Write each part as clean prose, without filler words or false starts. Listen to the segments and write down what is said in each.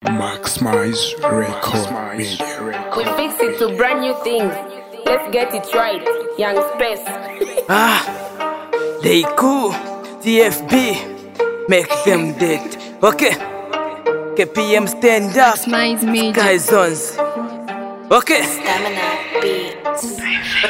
Maximize Record Media. We fix it to brand new things. Let's get it right, young space. They cool, TFB, make them dead. Okay, KPM stand up, Maximize Media. Sky Zones. Okay. Stamina beats.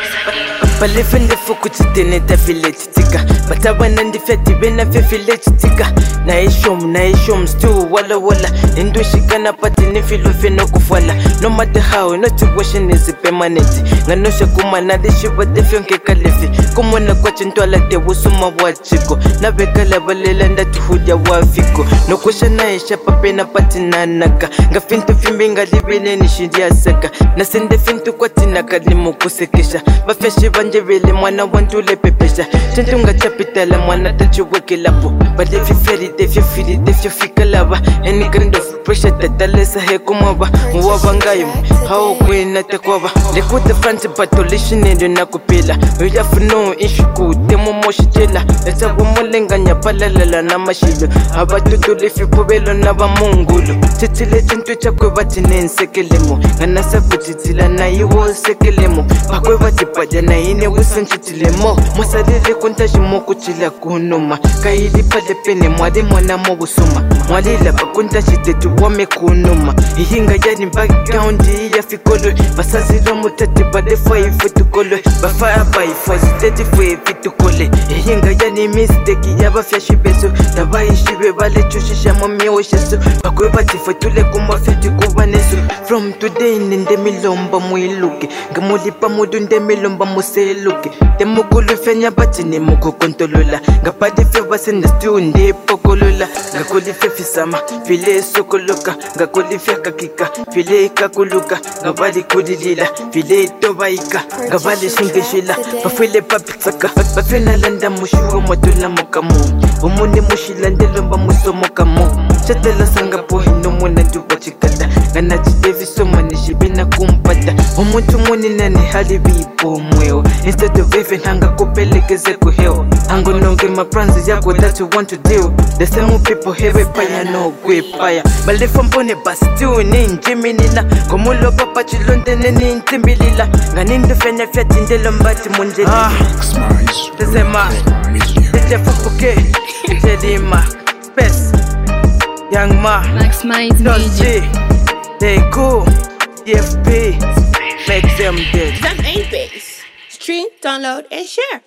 Balive ndifuku chitene ta village tika Batabana ndifeti bena fe village tika Na ishom stu wala wala Ndu shikana pati nifilu fino kufwala No matter how, not situation is permanent Ngano shakuma na dishi wate fionke kalefi Kumwana kwa chintwala te wusuma wachiko Na bekala balela ndatu huja wafiko No kusha na isha pape na pati nanaka Nga fintu fimbi nga libine nishindi asaka Na sende fintu kwa tinaka limu kusekesha Bafeshi banjevele mwana wantule pepesha Chantunga chapitala mwana tachuweke lapo But if you feel it, if you feel it, if you fika lava Any kind of pressure tatalesa heko mwaba Mwaba ngayo, hao kwe na tekwaba Lekuta fancy batolishi nendo na kupila We have no issue kutemo moshi chela Esa wamolenga nyapalalala na mashilo Abatutule fipubelo na bamungulu Titile chintu chakwe batine nsekelemo Ganasa kutitila na iwo sekelemo Pakwe batipaja na ine wisanchitilemo Mwasalile kuntashi moku chila kunuma Kaili pale pene mwade mwana mobusuma Mwalila bakuntashi tetu wame kunuma Ihinga yani background iya fikolo Basazilo mutati bade fai futukolo Bafaya bai fazi teti fwe fitukole Ihinga yani mistake ya bafya shibeso Tabai shibe bale chushisha mamiyo shesu Pakwe bati fatule kumba fiti kubanesu From today nende milomba mwiluke Ngamulipa mudu nde milomba museluke Temukulu fenya bati ne muku kontolola Ngapade fe basi ndestu nde pokolola Ngakuli fe fisama file sokoloka Ngakuli fe kakika file kakuluka Ngabali kudilila file tobaika Ngabali shingeshila bafile papitsaka Bafena landa mushuwa matula mokamu Umune mushila ndelomba musomokamu Chatela sangapo hino muna dupa chikata Nganachi deviso manishibina kumpata Umuntu muni nani hali vipo mweo Instead of even hanga kupelekeze kuheo Hango nonge mapranzi yako that you want to deal The same people hewe paya no kwe paya Balifa mbone bastiu ni njiminila Kumulo papa chilonde ni ntimbilila Nganindu fenya fya tindelo mbati munjeli Maximize Tezema Record Media. Tete fukuke Tedima Pes Young Ma Maximize Media. They cool TFB Make them dead. That ain't bass. Stream, download, and share.